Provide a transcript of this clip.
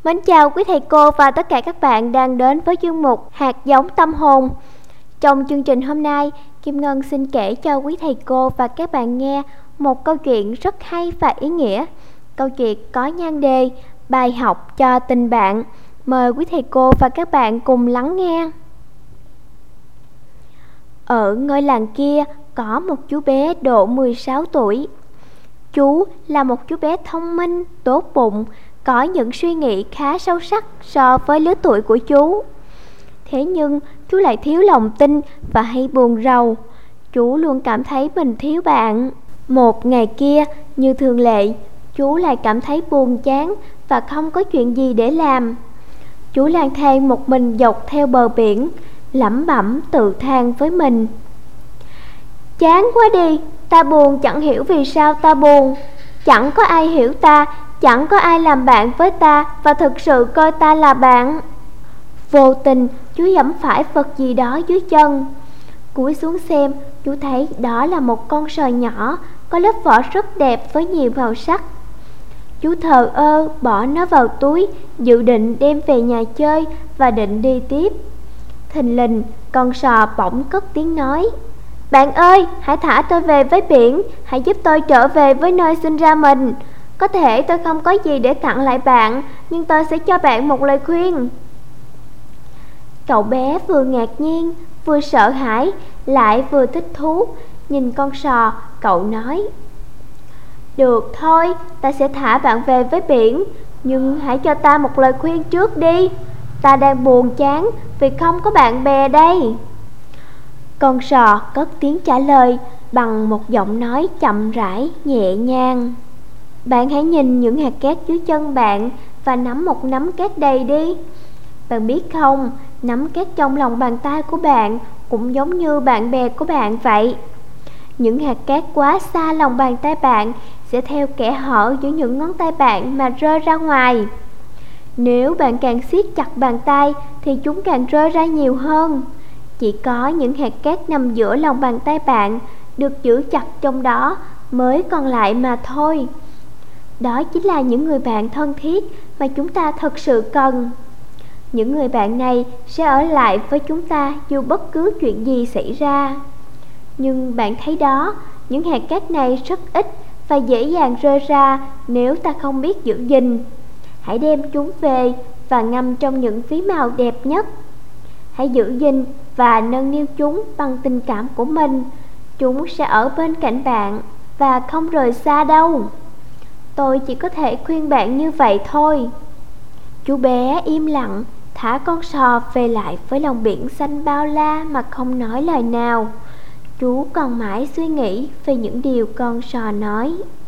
Mến chào quý thầy cô và tất cả các bạn đang đến với chương mục Hạt giống tâm hồn. Trong chương trình hôm nay, Kim Ngân xin kể cho quý thầy cô và các bạn nghe một câu chuyện rất hay và ý nghĩa. Câu chuyện có nhan đề Bài học cho tình bạn. Mời quý thầy cô và các bạn cùng lắng nghe. Ở ngôi làng kia có một chú bé độ 16 tuổi. Chú là một chú bé thông minh, tốt bụng, có những suy nghĩ khá sâu sắc so với lứa tuổi của chú. Thế nhưng chú lại thiếu lòng tin và hay buồn rầu. Chú luôn cảm thấy mình thiếu bạn. Một ngày kia, như thường lệ, chú lại cảm thấy buồn chán và không có chuyện gì để làm. Chú lang thang một mình dọc theo bờ biển, lẩm bẩm tự than với mình: chán quá đi, ta buồn chẳng hiểu vì sao ta buồn. Chẳng có ai hiểu ta, chẳng có ai làm bạn với ta và thực sự coi ta là bạn. Vô tình chú giẫm phải vật gì đó dưới chân. Cúi xuống xem, chú thấy đó là một con sò nhỏ có lớp vỏ rất đẹp với nhiều màu sắc. Chú thờ ơ bỏ nó vào túi, dự định đem về nhà chơi và định đi tiếp. Thình lình, con sò bỗng cất tiếng nói: bạn ơi, hãy thả tôi về với biển, hãy giúp tôi trở về với nơi sinh ra mình. Có thể tôi không có gì để tặng lại bạn, nhưng tôi sẽ cho bạn một lời khuyên. Cậu bé vừa ngạc nhiên, vừa sợ hãi, lại vừa thích thú. Nhìn con sò, cậu nói: được thôi, ta sẽ thả bạn về với biển, nhưng hãy cho ta một lời khuyên trước đi. Ta đang buồn chán vì không có bạn bè đây. Con sò cất tiếng trả lời bằng một giọng nói chậm rãi, nhẹ nhàng: bạn hãy nhìn những hạt cát dưới chân bạn và nắm một nắm cát đầy đi. Bạn biết không, nắm cát trong lòng bàn tay của bạn cũng giống như bạn bè của bạn vậy. Những hạt cát quá xa lòng bàn tay bạn sẽ theo kẽ hở giữa những ngón tay bạn mà rơi ra ngoài. Nếu bạn càng siết chặt bàn tay thì chúng càng rơi ra nhiều hơn. Chỉ có những hạt cát nằm giữa lòng bàn tay bạn được giữ chặt trong đó mới còn lại mà thôi. Đó chính là những người bạn thân thiết mà chúng ta thật sự cần. Những người bạn này sẽ ở lại với chúng ta dù bất cứ chuyện gì xảy ra. Nhưng bạn thấy đó, những hạt cát này rất ít và dễ dàng rơi ra nếu ta không biết giữ gìn. Hãy đem chúng về và ngâm trong những phí màu đẹp nhất. Hãy giữ gìn và nâng niu chúng bằng tình cảm của mình. Chúng sẽ ở bên cạnh bạn và không rời xa đâu. Tôi chỉ có thể khuyên bạn như vậy thôi. Chú bé im lặng, thả con sò về lại với lòng biển xanh bao la mà không nói lời nào. Chú còn mãi suy nghĩ về những điều con sò nói.